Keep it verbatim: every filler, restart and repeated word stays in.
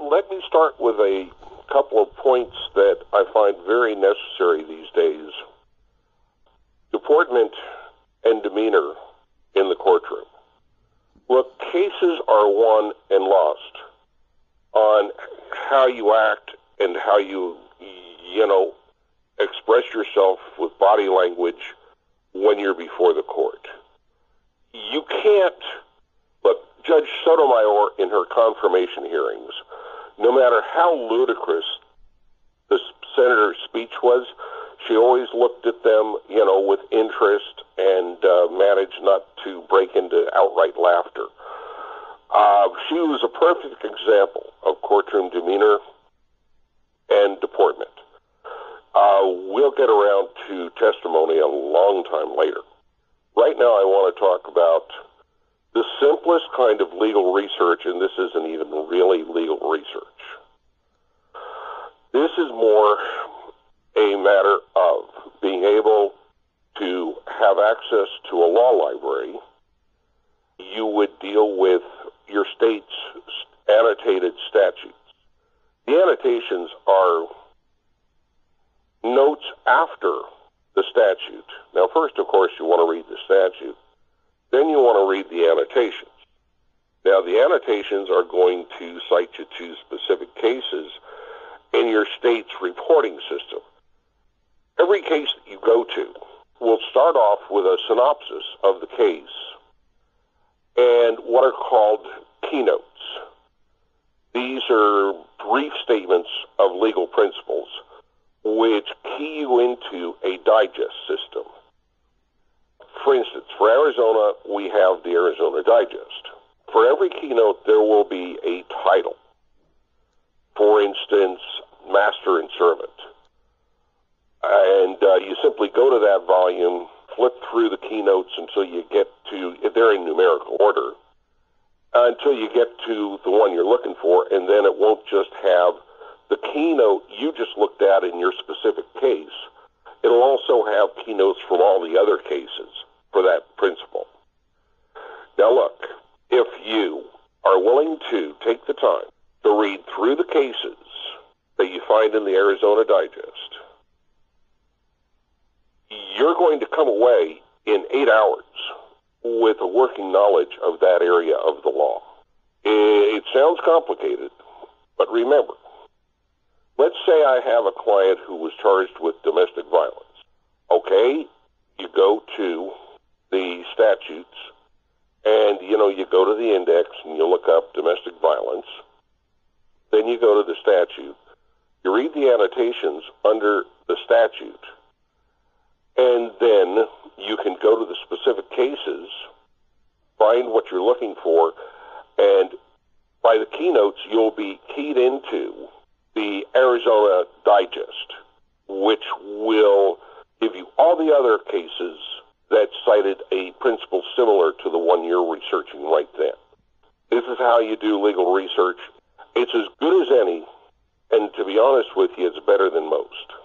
let me start with a couple of points that I find very necessary these days. Deportment and demeanor in the courtroom. Look, cases are won and lost on how you act and how you, you know, express yourself with body language when you're before the court. You can't, look, Judge Sotomayor in her confirmation hearings, no matter how ludicrous the senator's speech was, she always looked at them, you know, with interest and uh, managed not to break into outright laughter. Uh, she was a perfect example of courtroom demeanor and deportment. Uh, we'll get around to testimony a long time later. Right now I want to talk about the simplest kind of legal research, and this isn't even really legal research. This is more a matter of being able to have access to a law library. You would deal with your state's annotated statutes. The annotations are notes after the statute. Now, first, of course, you want to read the statute. Then you want to read the annotations. Now, the annotations are going to cite you to specific cases in your state's reporting system. Every case that you go to will start off with a synopsis of the case and what are called keynotes. These are brief statements of legal principles which key you into a digest system. For instance, for Arizona, we have the Arizona Digest. For every keynote, there will be a title. For instance, Master and Servant. And uh, you simply go to that volume, flip through the keynotes until you get to, they're in numerical order, until you get to the one you're looking for, and then it won't just have the keynote you just looked at in your specific case. It'll also have keynotes from all the other cases for that principle. Now look, if you are willing to take the time to read through the cases that you find in the Arizona Digest, you're going to come away in eight hours with a working knowledge of that area of the law. It sounds complicated, but remember, let's say I have a client who was charged with domestic violence. Okay, you go to the statutes and, you know, you go to the index and you look up domestic violence. Then you go to the statute. You read the annotations under the statute. And then you can go to the specific cases, find what you're looking for, and by the keynotes, you'll be keyed into the Arizona Digest, which will give you all the other cases that cited a principle similar to the one you're researching right then. This is how you do legal research. It's as good as any, and to be honest with you, it's better than most.